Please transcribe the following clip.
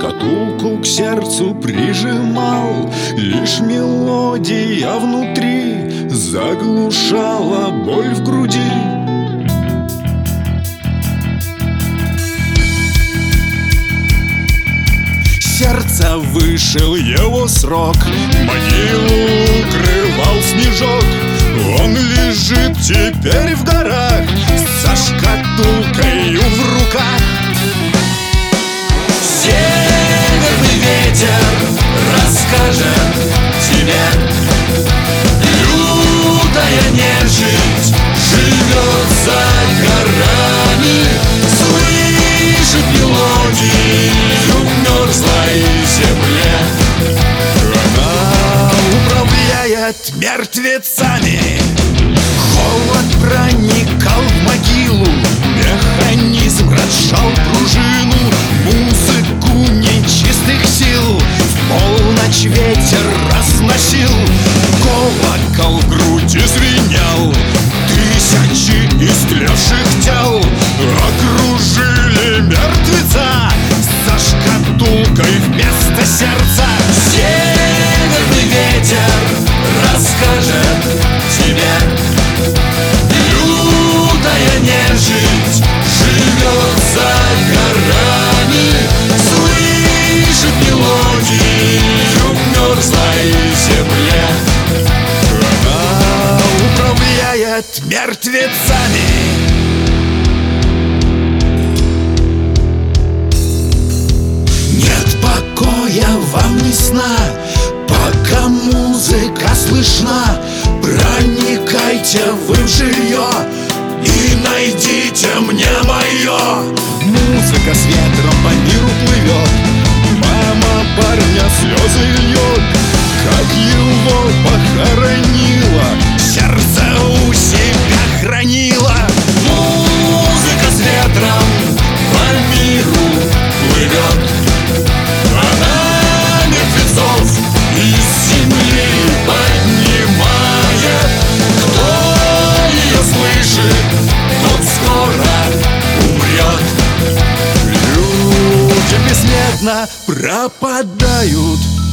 шкатулку к сердцу прижимал. Лишь мелодия внутри заглушала боль в груди. Сердца вышел его срок, могилу укрывал снежок. Он лежит теперь в горах со шкатулкою в руках. Северный ветер расскажет тебе: лютая нежить живет за горами, слышит мелодию мерзлой земле. Она управляет мертвецами. Холод проникал в могилу, механизм разжал пружину. Музыку нечистых сил в полночь ветер разносил. Колокол в груди звенел, тысячи истлевших тел окружили мертвеца со шкатулкой вместо сердца. Северный ветер расскажет тебе: лютая нежить живет за горами, слышит мелодию мерзлой земле. Она управляет мертвецами. Нет покоя вам ни сна, пока музыка слышна. Проникайте вы в жилье и найдите мне мое. Музыка с ветром по миру плывет, мама парня слезы льет, как его похоронила, сердце у себя хранила. Музыка с ветром по миру плывет, она мертвецов из земли поднимает. Кто ее слышит, тот скоро умрет. Люди бесследно пропадают.